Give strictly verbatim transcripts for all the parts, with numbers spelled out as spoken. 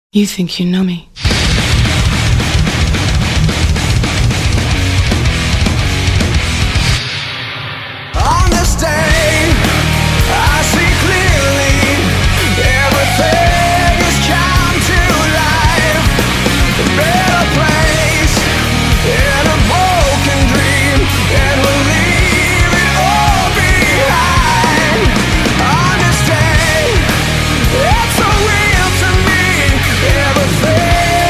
You think you know me. On this day, I see clearly everything has come to life. A better place in a broken dream, and we'll leave it all behind. On this day, it's so real to me. Everything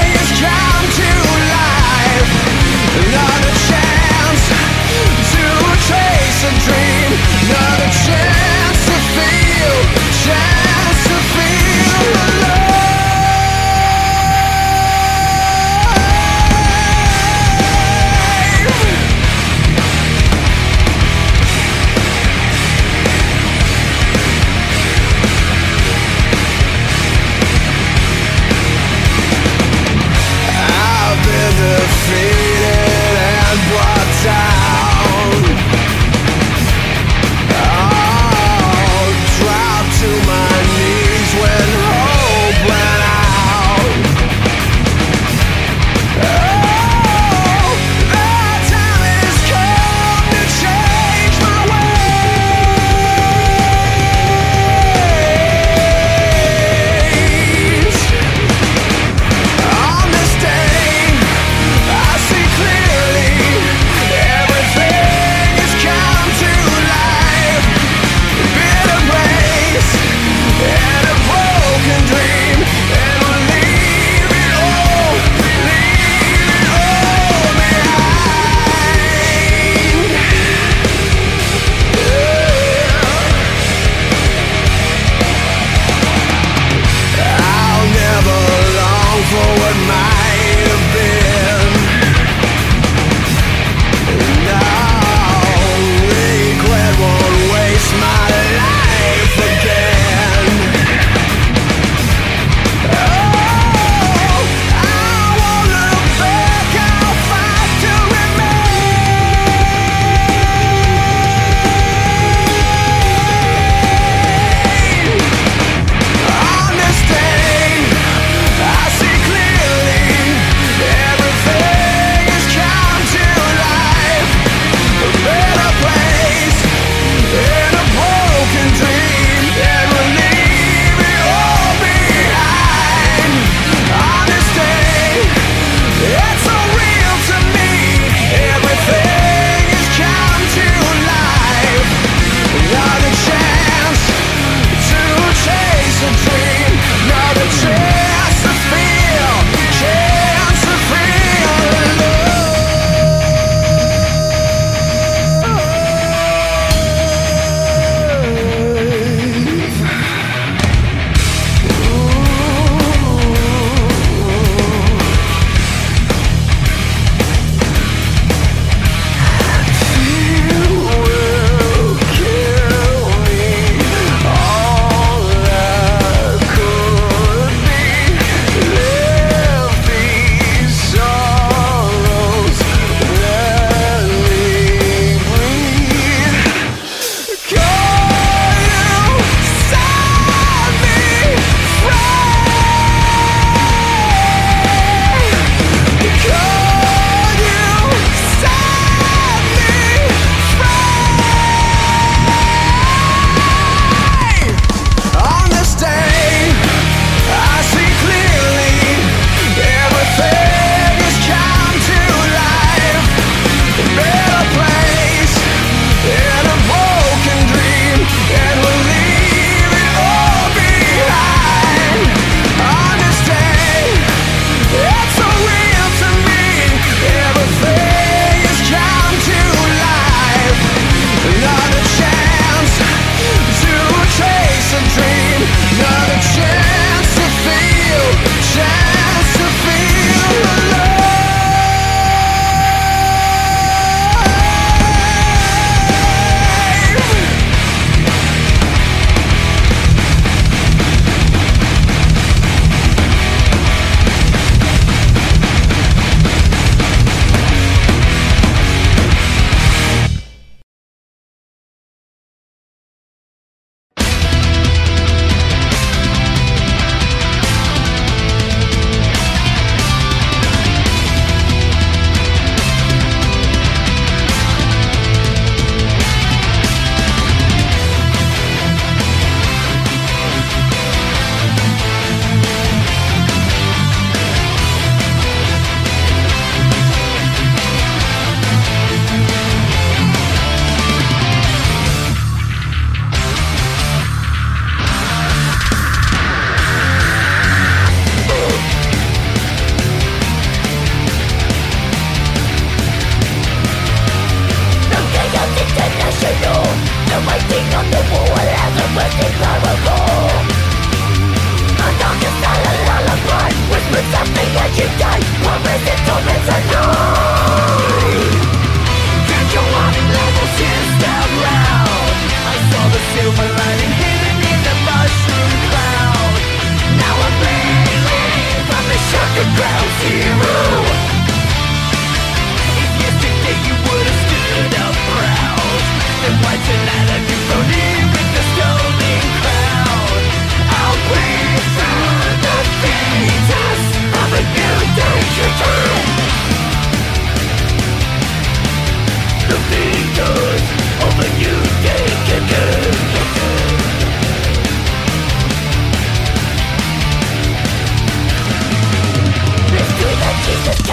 ground zero. If yesterday you would've stood up proud, then why tonight have you thrown in with the stolen crown? I'll breathe through the fetus of a new danger time. The fetus of a new danger time. Jesus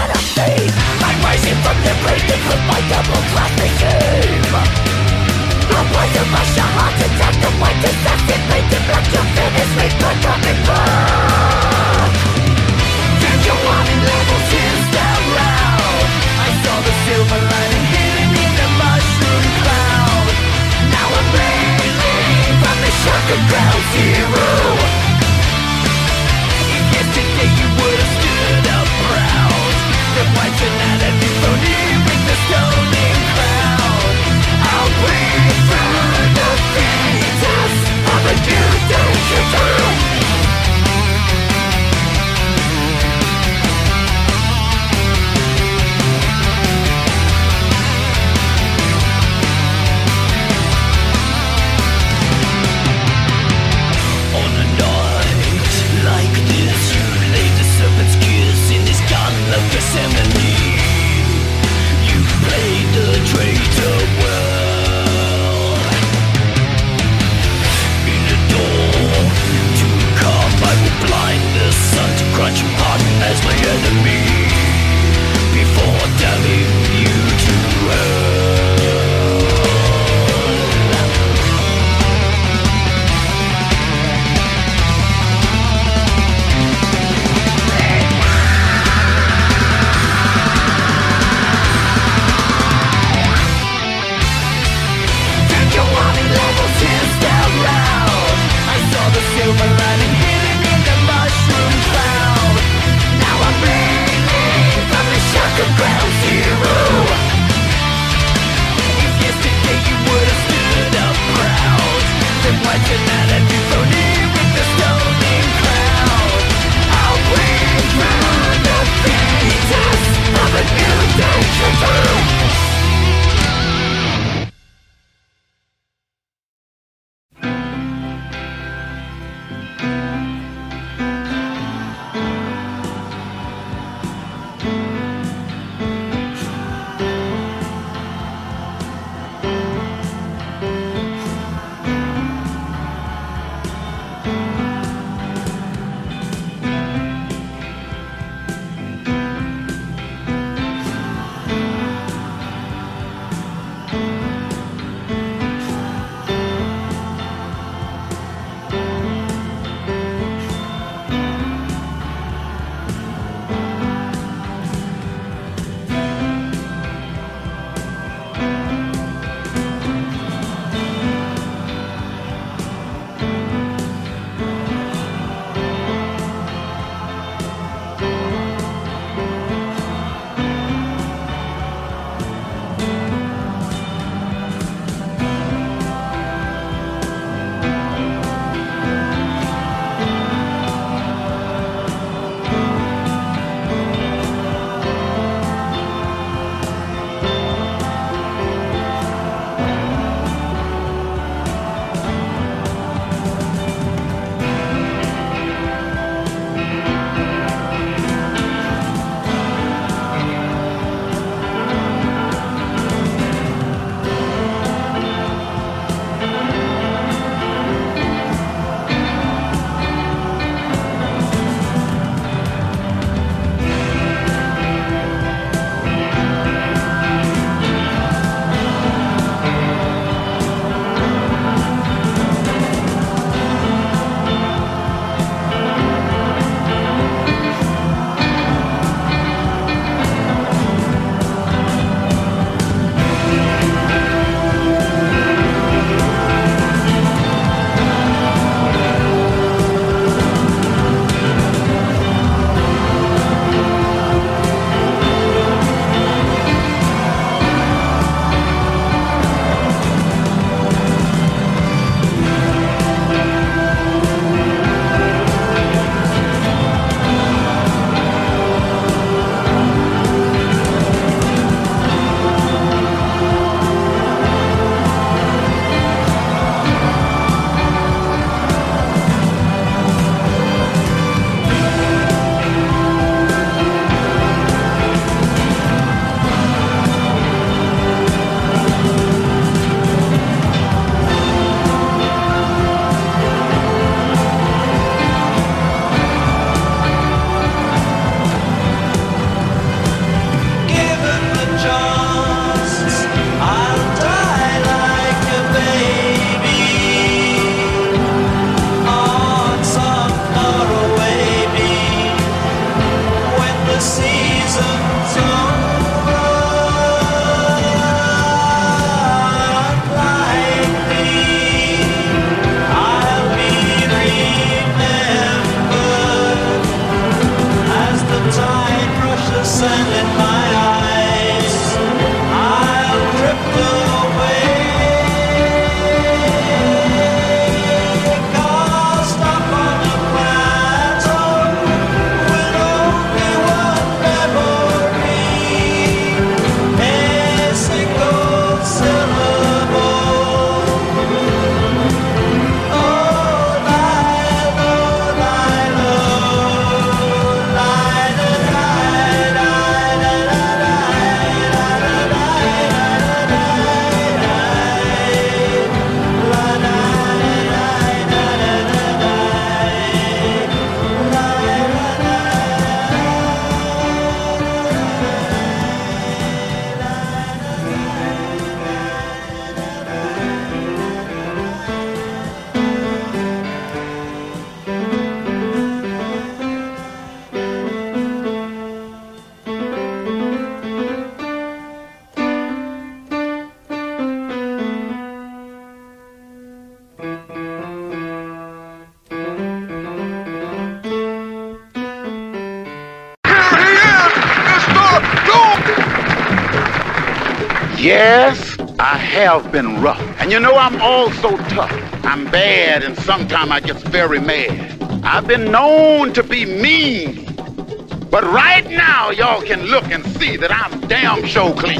Yes, I have been rough. And you know, I'm also tough. I'm bad, and sometimes I get very mad. I've been known to be mean. But right now, y'all can look and see that I'm damn sure clean.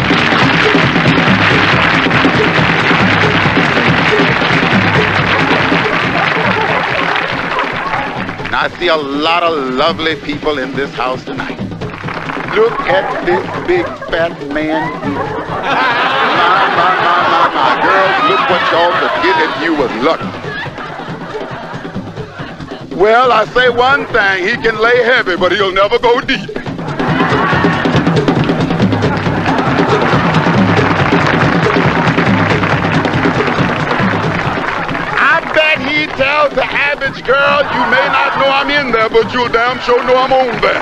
And I see a lot of lovely people in this house tonight. Look at this big fat man here. My, my, my, my, my. Girls, look what y'all could get if you was lucky. Well, I say one thing, he can lay heavy, but he'll never go deep. I bet he tells the average girl, you may not know I'm in there, but you'll damn sure know I'm on there.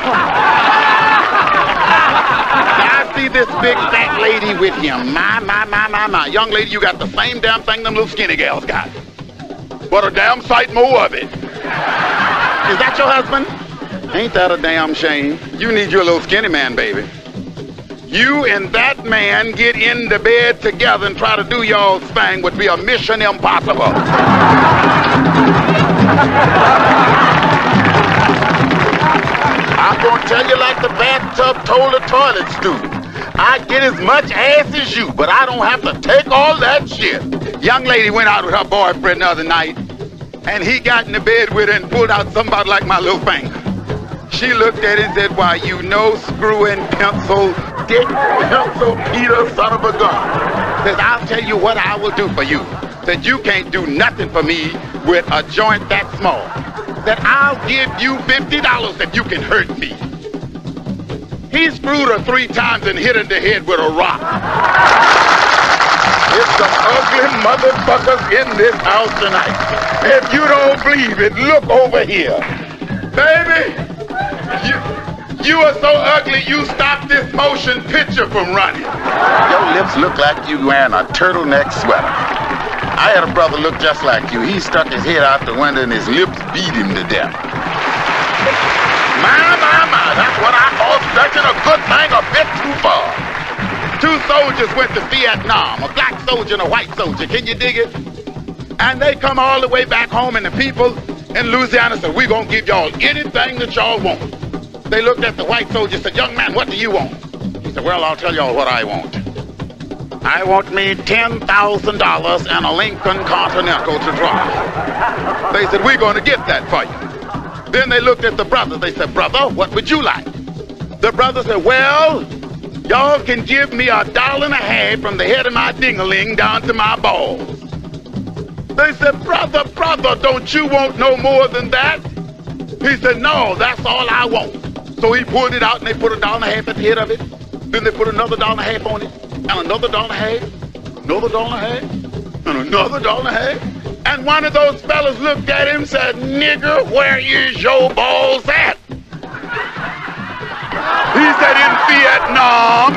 I see this big fat lady with him. My, my, my, my, my. Young lady, you got the same damn thing them little skinny gals got. But a damn sight more of it. Is that your husband? Ain't that a damn shame? You need your little skinny man, baby. You and that man get into bed together and try to do y'all's thing would be a mission impossible. I'm gonna tell you like the bathtub told the toilet stool. I get as much ass as you, but I don't have to take all that shit. Young lady went out with her boyfriend the other night, and he got in the bed with her and pulled out somebody like my little finger. She looked at it and said, why, you know, screwing pencil, dick, pencil, Peter, son of a gun. Says, I'll tell you what I will do for you. That you can't do nothing for me with a joint that small. That I'll give you fifty dollars if you can hurt me. He screwed her three times and hit her in the head with a rock. It's some ugly motherfuckers in this house tonight. If you don't believe it, look over here. Baby, you, you are so ugly you stopped this motion picture from running. Your lips look like you wearing a turtleneck sweater. I had a brother look just like you. He stuck his head out the window and his lips beat him to death. My, my, my, that's what I call stretching a good thing a bit too far. Two soldiers went to Vietnam, a black soldier and a white soldier. Can you dig it? And they come all the way back home, and the people in Louisiana said, we're going to give y'all anything that y'all want. They looked at the white soldier and said, young man, what do you want? He said, well, I'll tell y'all what I want. I want me ten thousand dollars and a Lincoln Continental to drive. They said, we're going to get that for you. Then they looked at the brothers. They said, brother, what would you like? The brother said, well, y'all can give me a dollar and a half from the head of my ding-a-ling down to my balls. They said, brother, brother, don't you want no more than that? He said, no, that's all I want. So he pulled it out and they put a dollar and a half at the head of it. Then they put another dollar and a half on it, and another dollar and a half, another dollar and a half, and another dollar and a half. And one of those fellas looked at him and said, nigger, where is your balls at? Vietnam.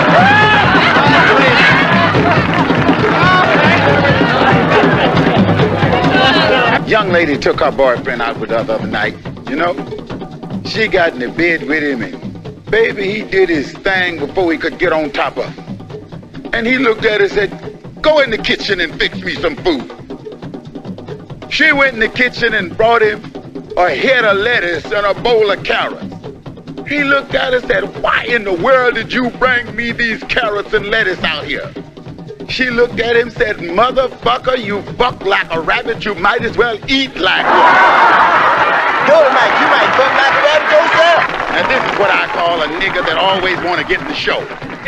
Young lady took her boyfriend out with her the other night, you know. She got in the bed with him, and baby, he did his thing before he could get on top of her. And he looked at her and said, go in the kitchen and fix me some food. She went in the kitchen and brought him a head of lettuce and a bowl of carrots. He looked at her and said, why in the world did you bring me these carrots and lettuce out here? She looked at him and said, motherfucker, you buck like a rabbit, you might as well eat like one. Dolomite, you might buck like a rabbit yourself. And this is what I call a nigga that always want to get in the show.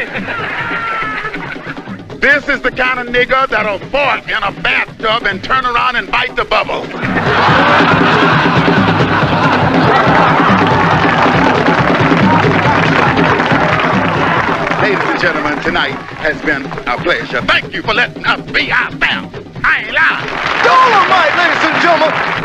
This is the kind of nigga that'll fart in a bathtub and turn around and bite the bubble. Ladies and gentlemen, tonight has been a pleasure. Thank you for letting us be ourselves. I ain't lying. Dolomite, ladies and gentlemen.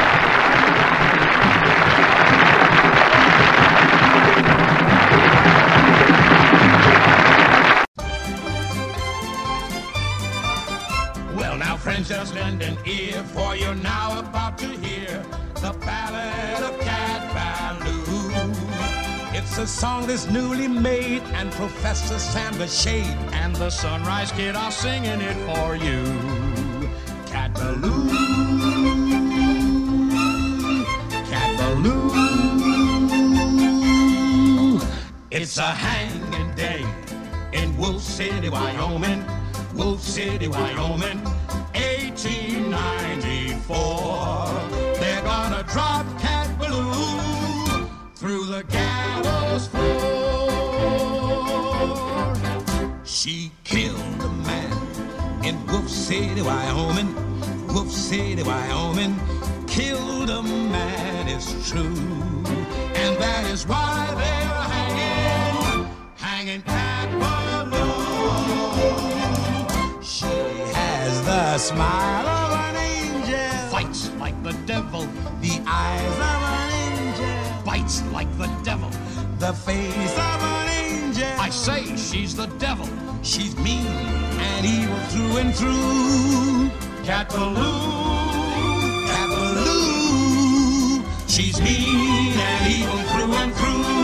Well, now, friends, just lend an ear, for you're now about to hear the ballad of Cat Ballou. It's a song that's newly made, and Professor Sam the Shade and the Sunrise Kid are singing it for you. Cat Ballou, Cat Ballou. It's a hanging day in Wolf City, Wyoming. Wolf City, Wyoming, eighteen ninety-four. They're gonna drop Cat Ballou through the gallows floor. She killed a man in Wolf City, Wyoming. Wolf City, Wyoming, killed a man, it's true. And that is why they're hanging, hanging Cat Ballou. The smile of an angel fights like the devil. The eyes of an angel bites like the devil. The face of an angel, I say she's the devil. She's mean and evil through and through. Cat Ballou, Cat Ballou. She's mean and evil through and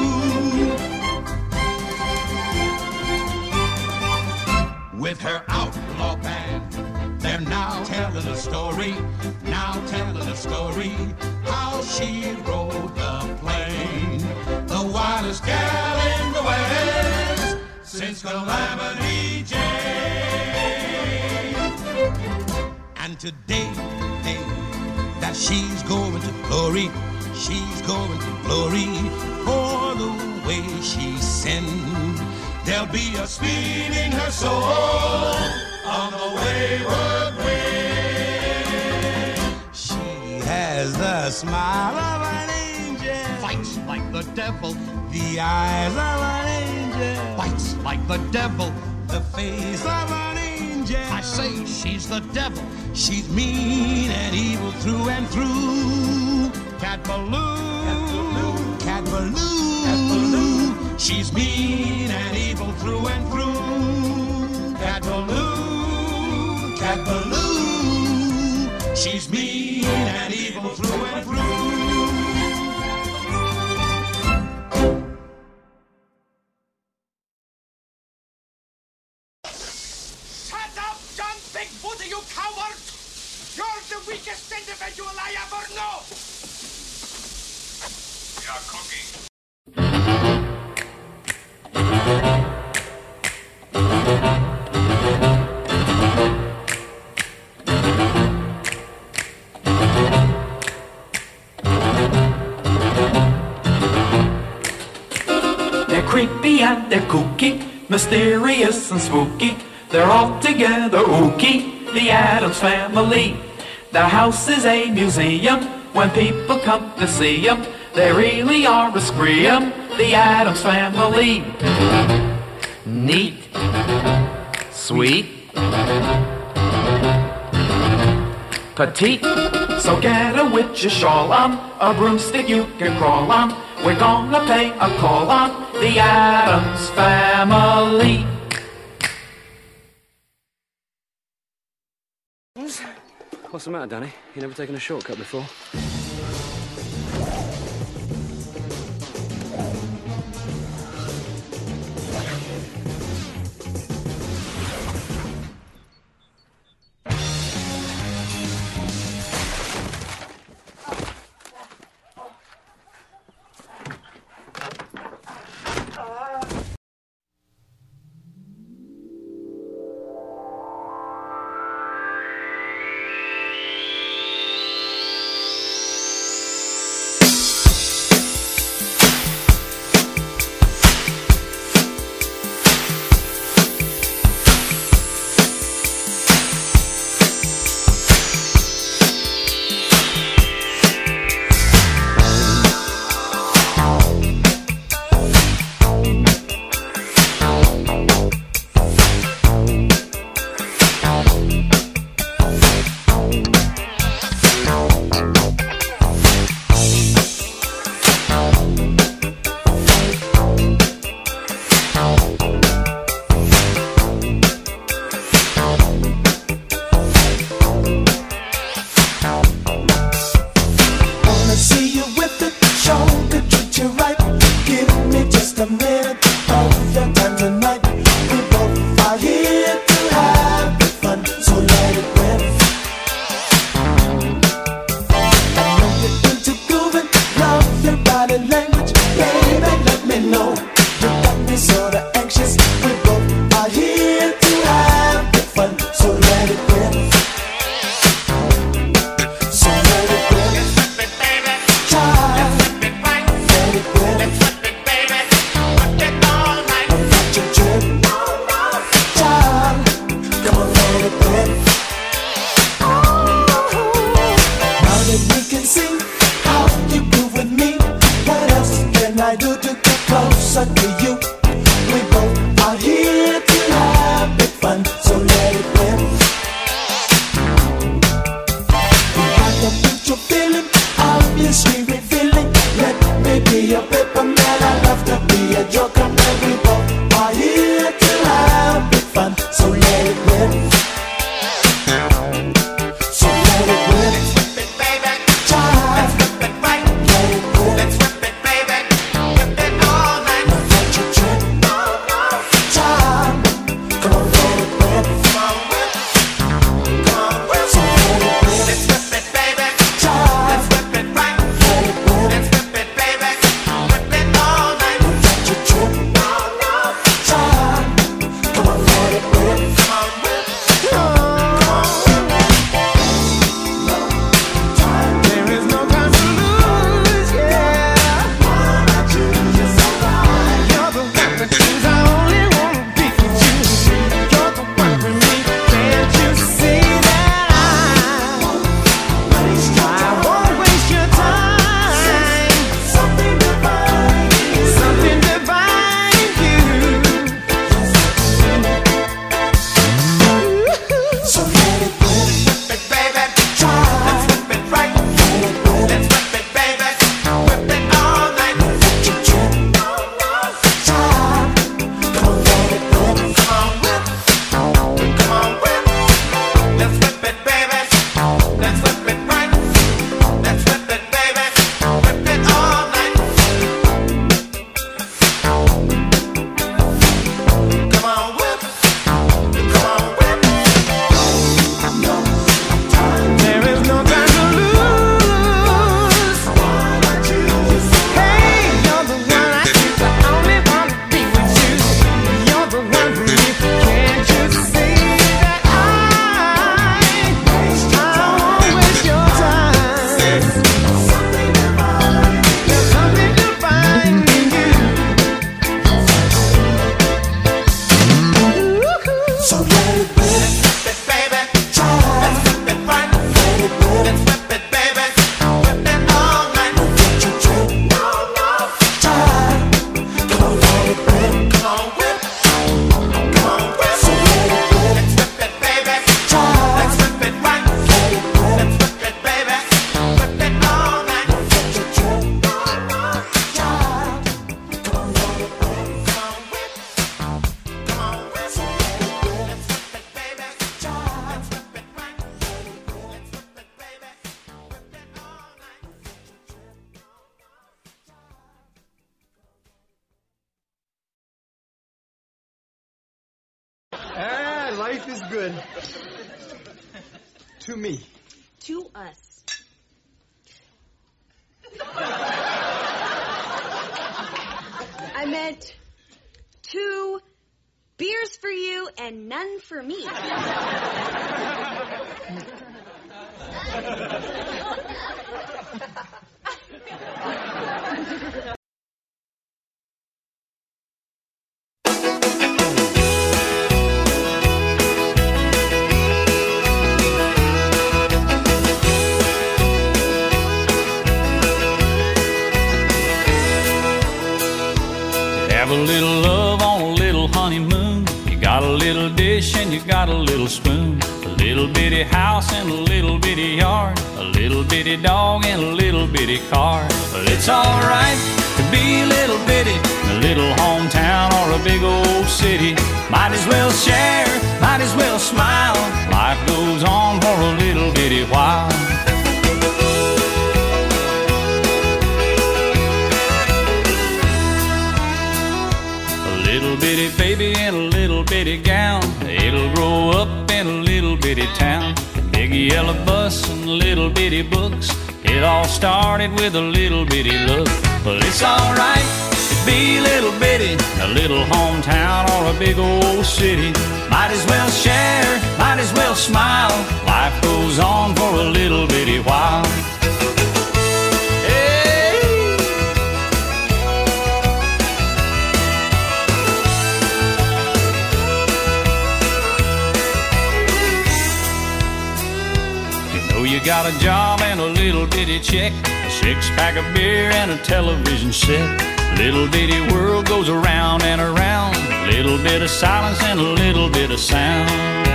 through. With her outlaw band, they're now telling a story, now telling a story, how she rode the plane, the wildest gal in the West, since Calamity Jane. And today, day, that she's going to glory, she's going to glory, for the way she sinned. There'll be a speeding her soul on the wayward wind. She has the smile of an angel, fights like the devil. The eyes of an angel, bites like the devil. The face of an angel, I say she's the devil. She's mean and evil through and through. Cat Ballou, Cat Ballou, Cat Ballou. She's mean and evil through and through. Cat Ballou, Cat Ballou. She's mean and evil through and through. Shut up, John Bigfoot, you coward! You're the weakest individual I ever know! We are cooking. They're creepy and they're kooky, mysterious and spooky. They're all together ooky, the Addams Family. Their house is a museum when people come to see them. They really are a scream, the Addams Family. Neat, sweet, petite. So get a witch's shawl on, a broomstick you can crawl on. we're gonna pay a call on the Addams Family. What's the matter, Danny? You never taken a shortcut before? Trip. Life is good. To me. To us. I meant two beers for you and none for me. Have a little love on a little honeymoon. You got a little dish and you got a little spoon. A little bitty house and a little bitty yard. A little bitty dog and a little bitty car. But it's alright to be a little bitty in a little hometown or a big old city. Might as well share, might as well smile. Life goes on for a little bitty while. Little bitty baby in a little bitty gown. It'll grow up in a little bitty town. Big yellow bus and little bitty books. It all started with a little bitty look. But it's alright to be a little bitty in a little hometown or a big old city. Might as well share, might as well smile. Life goes on for a little bitty while. You got a job and a little bitty check, a six-pack of beer and a television set. Little bitty world goes around and around. Little bit of silence and a little bit of sound.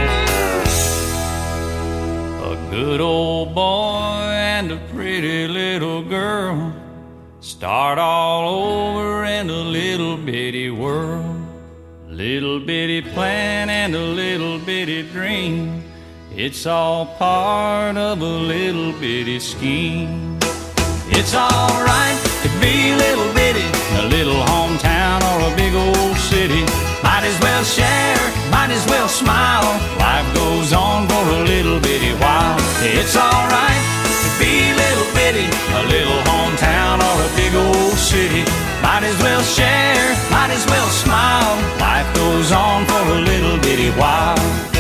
A good old boy and a pretty little girl start all over in a little bitty world. Little bitty plan and a little bitty dream. It's all part of a little bitty scheme. It's alright to be a little bitty in a little hometown or a big old city. Might as well share, might as well smile. Life goes on for a little bitty while. It's alright to be a little bitty in a little hometown or a big old city. Might as well share, might as well smile. Life goes on for a little bitty while.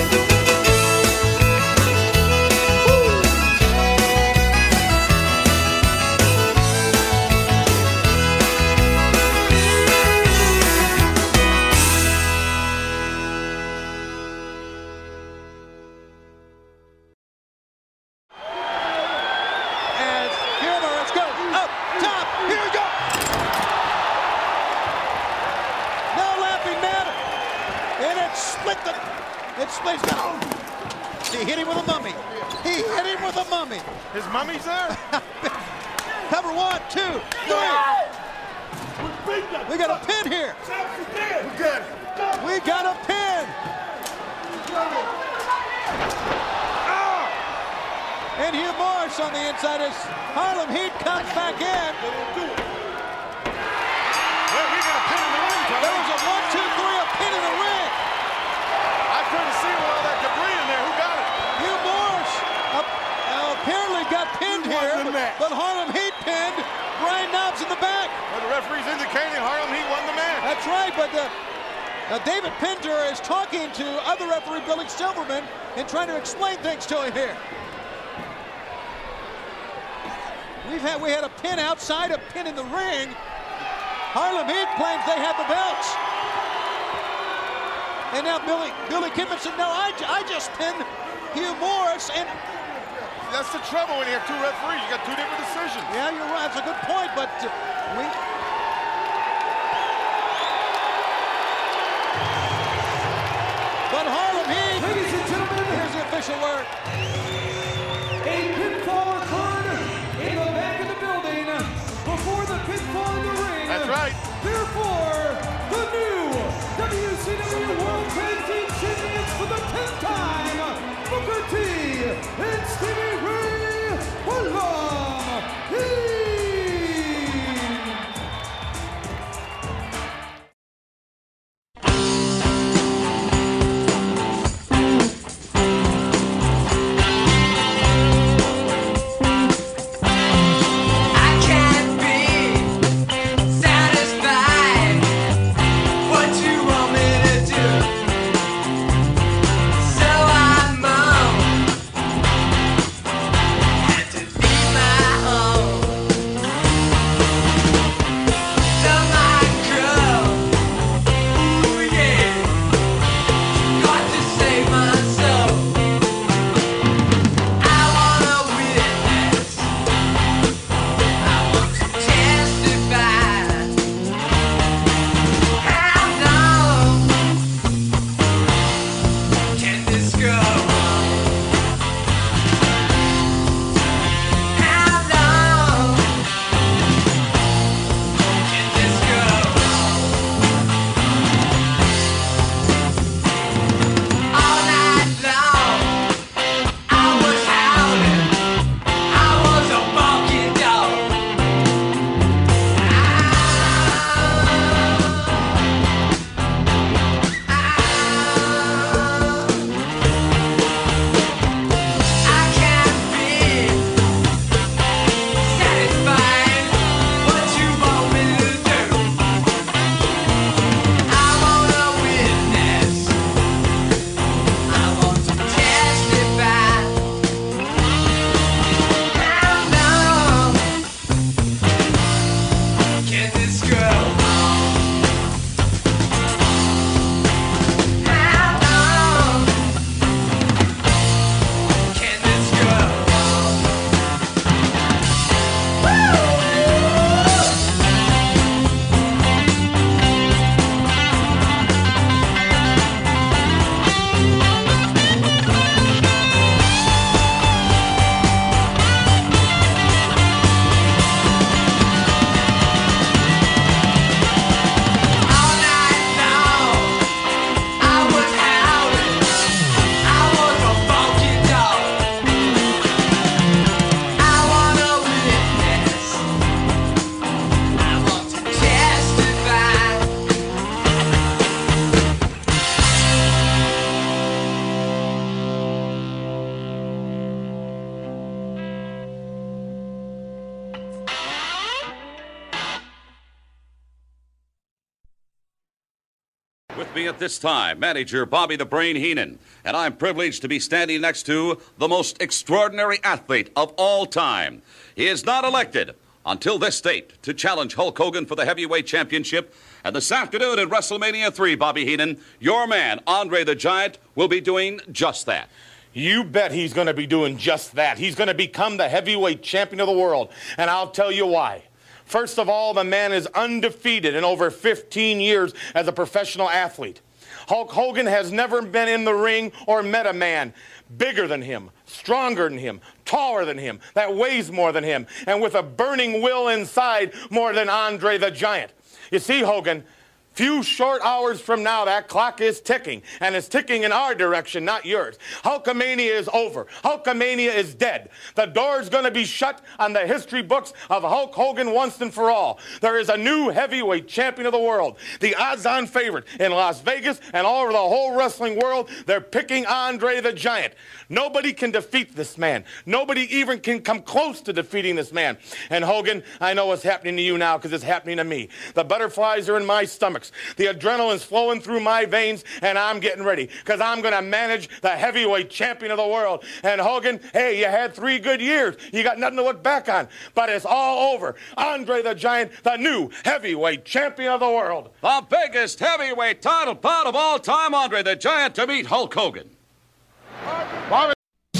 He hit him with a mummy. He hit him with a mummy. His mummy's there? Cover one, two, three. We got a pin here. We got it. We got a pin. And Hugh Morris on the inside as Harlem Heat comes back in. Well, we got a pin in the ring, Tony. There was a one, two, three, a pin in the ring. I couldn't see all that debris in there. Who got it? Hugh Morris uh, uh, apparently got pinned Who won here, the match? but Harlem Heat pinned Brian Knobs in the back. Well, the referee's indicating Harlem Heat won the match. That's right, but uh, uh, David Pinter is talking to other referee Billy Silverman and trying to explain things to him here. We've had we had a pin outside, a pin in the ring. Harlem Heat claims they had the belts. And now Billy Billy Kidman said, no, I, I just pinned Hugh Morris. And that's the trouble when you have two referees. You got two different decisions. Yeah, you're right. That's a good point, but uh, we... But Harlem Heat, ladies and gentlemen, here's the official word. A pinfall occurred in the back of the building before the pinfall in the ring. That's right. Therefore, the new W C W World Tag Team Champions for the tenth time, Booker T and Stevie Ray Harlem Heat. With me at this time, manager Bobby the Brain Heenan, and I'm privileged to be standing next to the most extraordinary athlete of all time. He is not elected until this date to challenge Hulk Hogan for the heavyweight championship. And this afternoon at WrestleMania three, Bobby Heenan, your man, Andre the Giant, will be doing just that. You bet he's going to be doing just that. He's going to become the heavyweight champion of the world. And I'll tell you why. First of all, the man is undefeated in over fifteen years as a professional athlete. Hulk Hogan has never been in the ring or met a man bigger than him, stronger than him, taller than him, that weighs more than him, and with a burning will inside more than Andre the Giant. You see, Hogan, few short hours from now, that clock is ticking, and it's ticking in our direction, not yours. Hulkamania is over. Hulkamania is dead. The door's going to be shut on the history books of Hulk Hogan once and for all. There is a new heavyweight champion of the world, the odds-on favorite in Las Vegas and all over the whole wrestling world. They're picking Andre the Giant. Nobody can defeat this man. Nobody even can come close to defeating this man. And Hogan, I know what's happening to you now because it's happening to me. The butterflies are in my stomach. The adrenaline's flowing through my veins, and I'm getting ready because I'm going to manage the heavyweight champion of the world. And Hogan, hey, you had three good years. You got nothing to look back on, but it's all over. Andre the Giant, the new heavyweight champion of the world. The biggest heavyweight title bout of all time, Andre the Giant to meet Hulk Hogan. Bobby.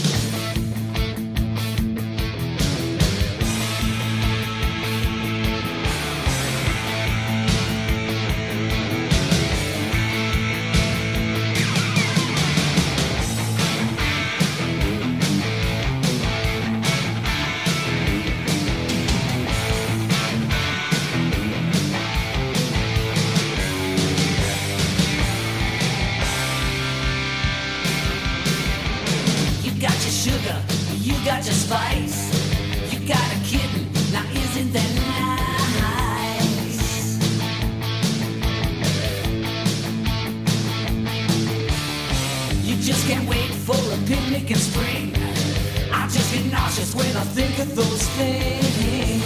You got your spice, you got a kitten, now isn't that nice? You just can't wait for a picnic in spring. I just get nauseous when I think of those things.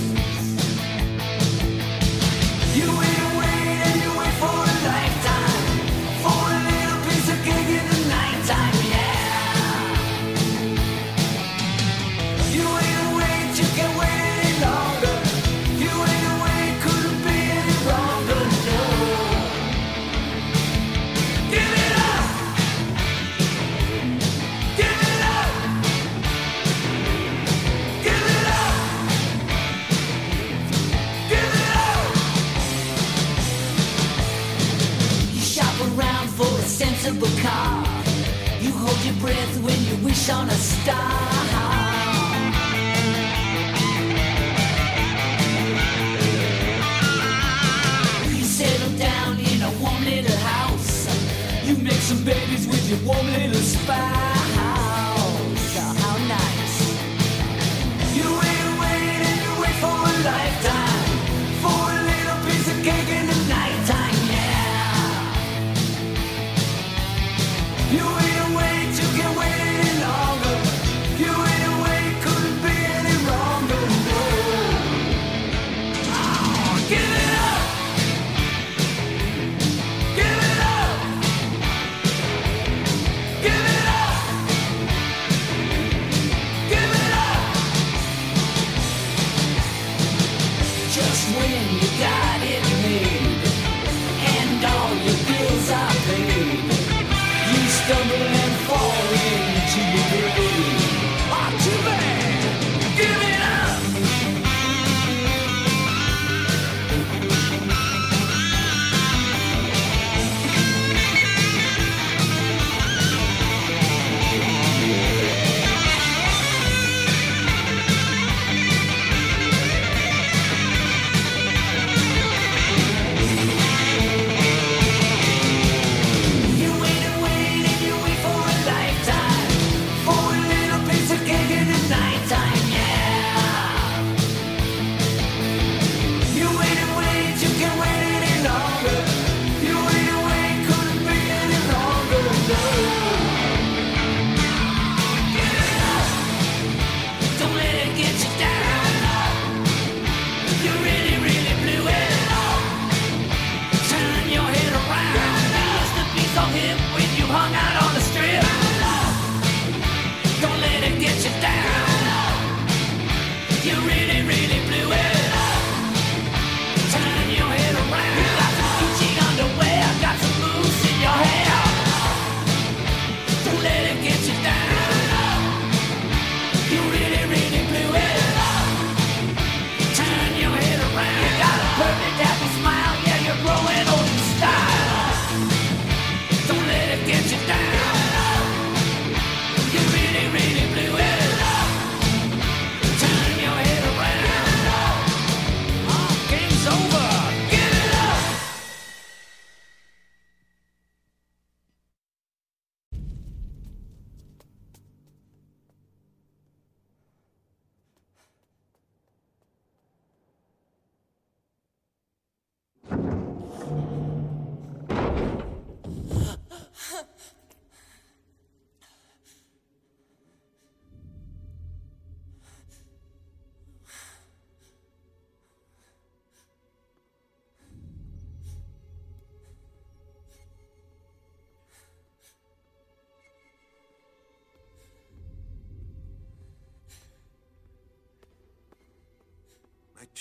You wait and wait and you wait for a lifetime, for a little piece of cake in the nighttime. Sensible car. You hold your breath when you wish on a star. You settle down in a warm little house. You make some babies with your warm little spouse. Oh, how nice. You wait and wait and you wait for a lifetime, for a little piece of cake in the nighttime. You wait and wait, you can't wait any longer. You wait and wait, couldn't be any wronger, no. Oh, give it up! Give it up! Give it up! Give it up! Just when you got it made.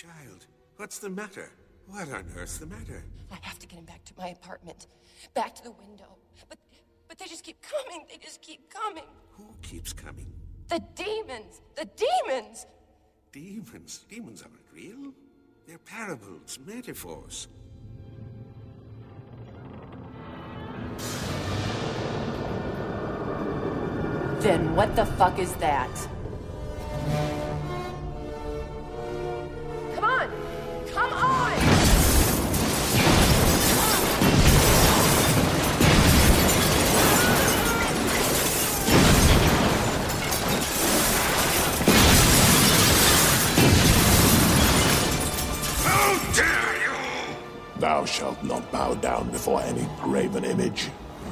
child, what's the matter? What on earth's the matter? I have to get him back to my apartment. Back to the window. But but they just keep coming. They just keep coming. Who keeps coming? The demons! The demons! Demons? Demons aren't real. They're parables, metaphors. Then what the fuck is that? Come on! Come on! How dare you! Thou shalt not bow down before any graven image.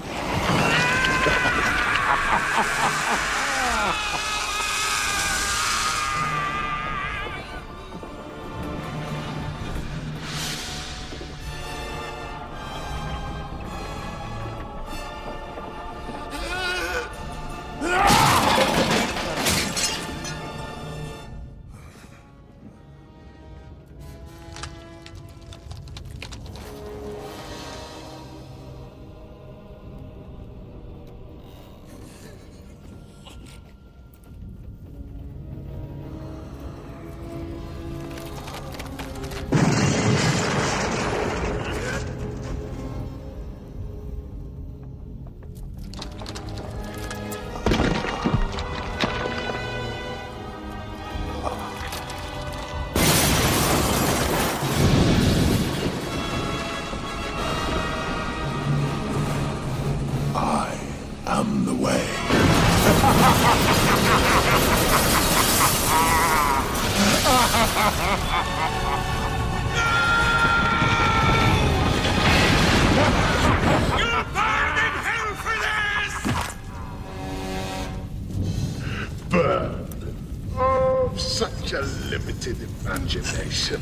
Bird of such a limited imagination.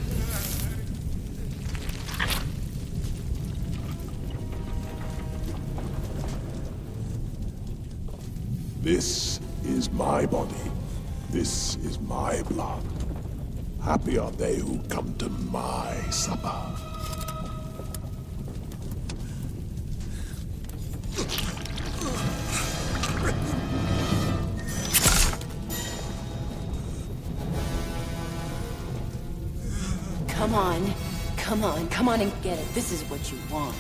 This is my body. This is my blood. Happy are they who come to my supper. Come on. Come on. Come on and get it. This is what you want.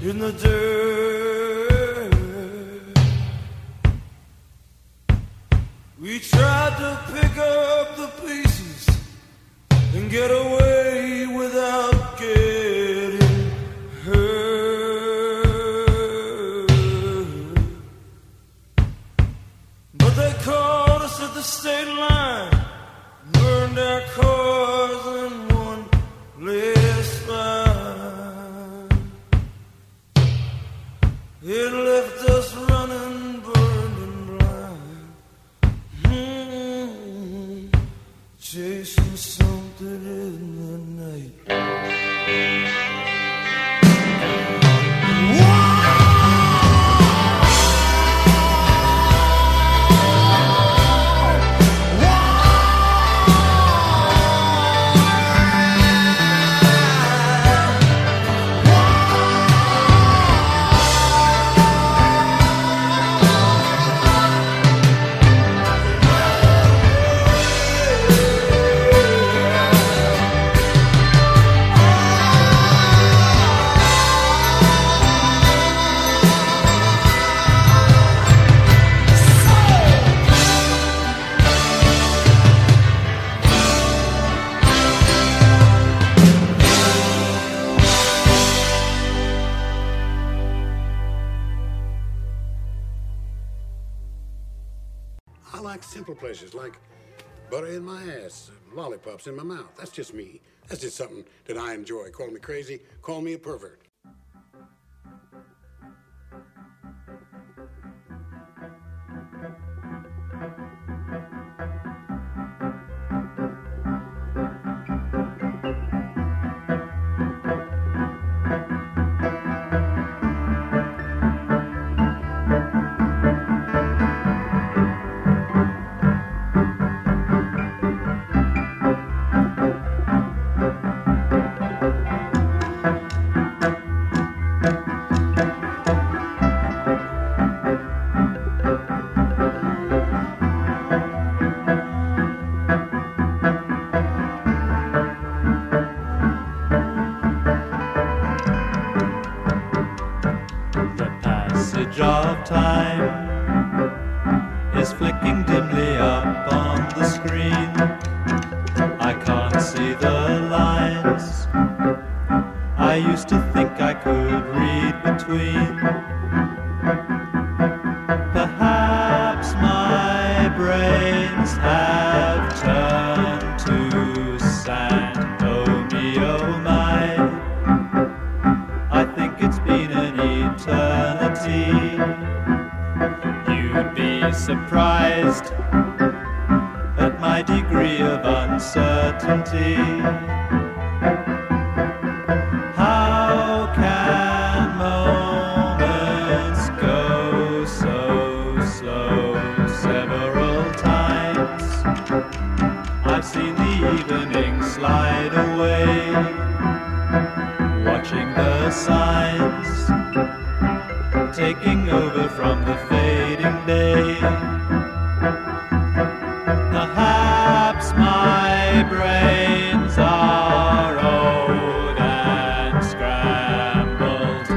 in the dirt. We tried to pick up the pieces and get away without getting hurt. But they caught us at the state line, burned our cars in one last fire. It left us running, burned and blind, mm-hmm. Chasing something in the night. I like simple pleasures like butter in my ass, lollipops in my mouth. That's just me. That's just something that I enjoy. Call me crazy, call me a pervert. Of time is flicking dimly up on the screen. I can't see the lines I used to think I could read between. Perhaps my brains have turned to sand. Oh me, oh my, I think it's been an eternity. You'd be surprised at my degree of uncertainty. How can moments go so slow? Several times I've seen the evening slide away, watching the signs taking over from the fading day. Perhaps my brains are old and scrambled.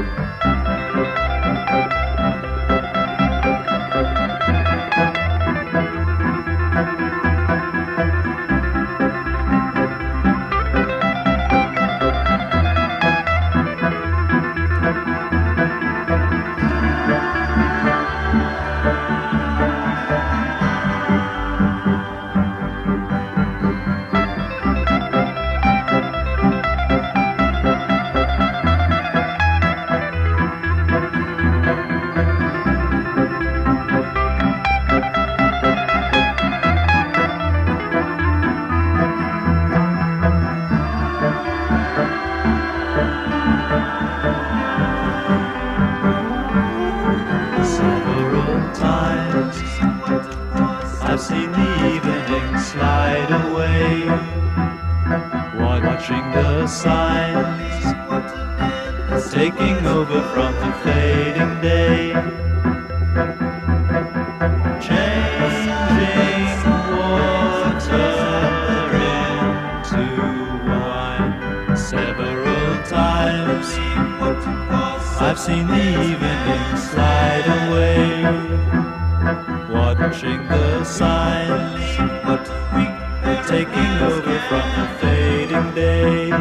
I've seen the evening slide away, watching the signs taking over from the fading day, changing water into wine. Several times I've seen the evening slide away, watching the signs taking over from the fading day.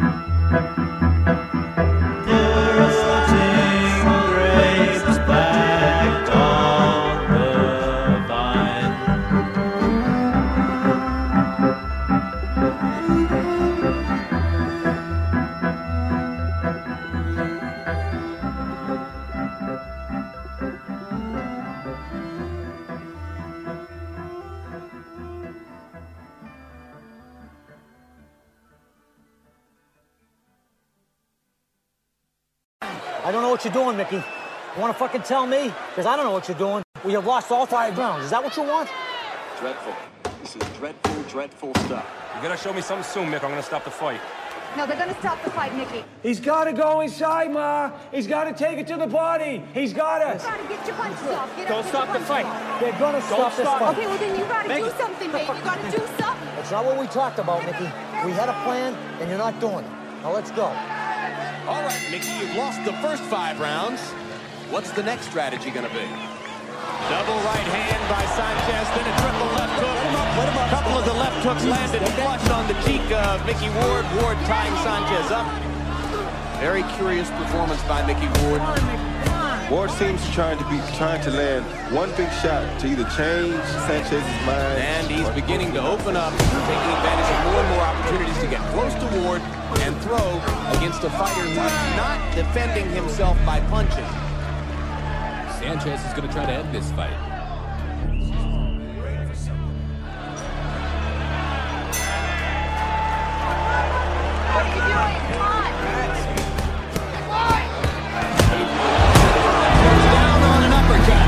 Rotting grapes packed on the vine. I don't know what you're doing, Mickey. You want to fucking tell me? Because I don't know what you're doing. We have lost all five rounds. Is that what you want? Dreadful. This is dreadful, dreadful stuff. You gotta show me something soon, Mick. I'm gonna stop the fight. No, they're gonna stop the fight, Mickey. He's gotta go inside, Ma. He's gotta take it to the body. He's gotta. You gotta get your punches off. Get Don't up, get stop your the punches fight. off. They're gonna stop this fight. Okay, well then you gotta Mickey. do something, baby. You gotta do something. That's not what we talked about, Mickey. We had a plan, and you're not doing it. Now let's go. All right, Mickey, you've lost the first five rounds. What's the next strategy going to be? Double right hand by Sanchez, then a triple left hook. A couple of the left hooks landed flush on the cheek of Mickey Ward. Ward tying Sanchez up. Very curious performance by Mickey Ward. Ward seems trying to be trying to land one big shot to either change Sanchez's mind. And he's beginning to open up, taking advantage of more and more opportunities to get close to Ward and throw against a fighter who's not defending himself by punching. Sanchez is going to try to end this fight. What are you doing? Come on. Down on an uppercut.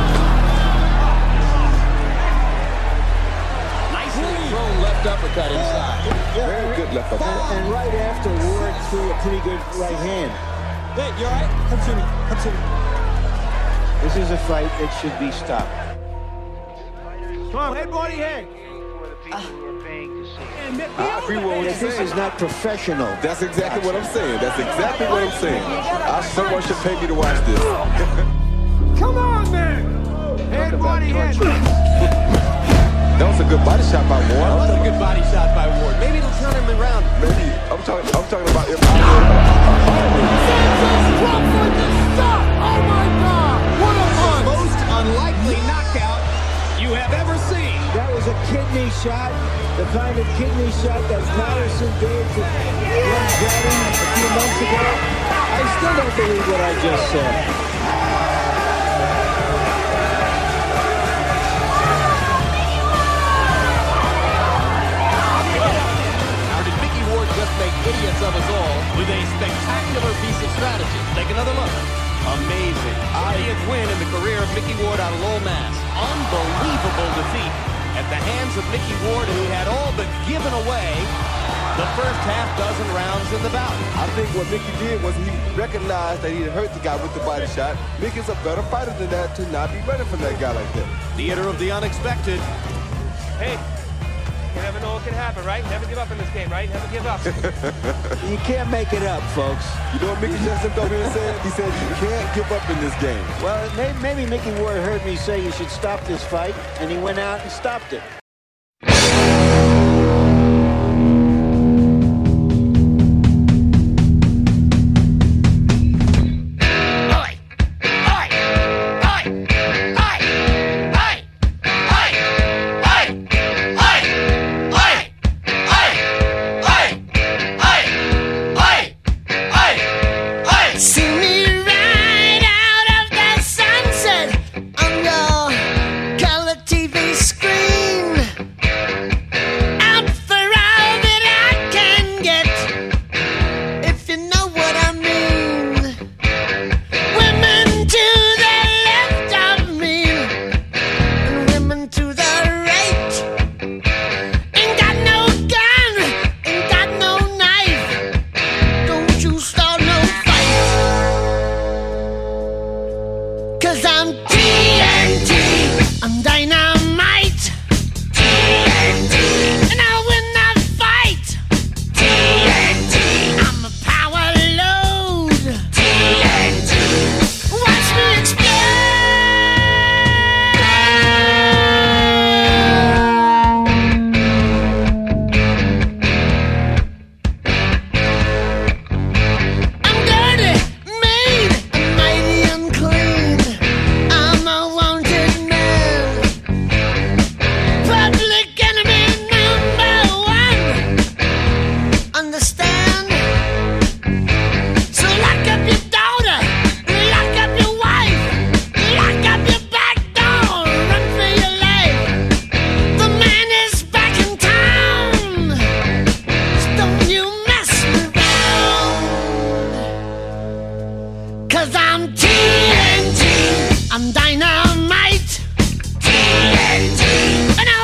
Nicely thrown left uppercut inside. Very good left uppercut. And, and right after, Ward threw a pretty good right hand. Hey, you all right? Come to me. Come to me. This is a fight that should be stopped. Come on, head, body, head. I agree with what you're This saying. is not professional. That's exactly what I'm saying. That's exactly what I'm saying. I, someone should pay me to watch this. Come on, man. Head, body, head. That was a good body shot by Ward. That was a good body shot by Ward. Maybe it'll turn him around. Maybe I'm talking. I'm talking about if I Oh my God! What a the most unlikely knockout you have ever seen. That was a kidney shot, the kind of kidney shot that Patterson did to Glenn Grady a few months ago. I still don't believe what I just said. Now, did Mickey Ward just make idiots of us all with a spectacular piece of strategy? Take another look. Amazing. twentieth win in the career of Mickey Ward out of Lowell, Mass. Unbelievable defeat at the hands of Mickey Ward, who had all but given away the first half dozen rounds in the bout. I think what Mickey did was he recognized that he had hurt the guy with the body shot. Mickey's a better fighter than that to not be running from that guy like that. Theater of the unexpected. Hey, you never know what can happen, right? Never give up in this game, right? Never give up. You can't make it up, folks. You know what Mickey just stepped over here and said? He said you can't give up in this game. Well, maybe, maybe Mickey Ward heard me say you should stop this fight, and he went out and stopped it. See me right out of the sunset on your color T V screen. Cause I'm T N T, I'm dynamite. T N T, and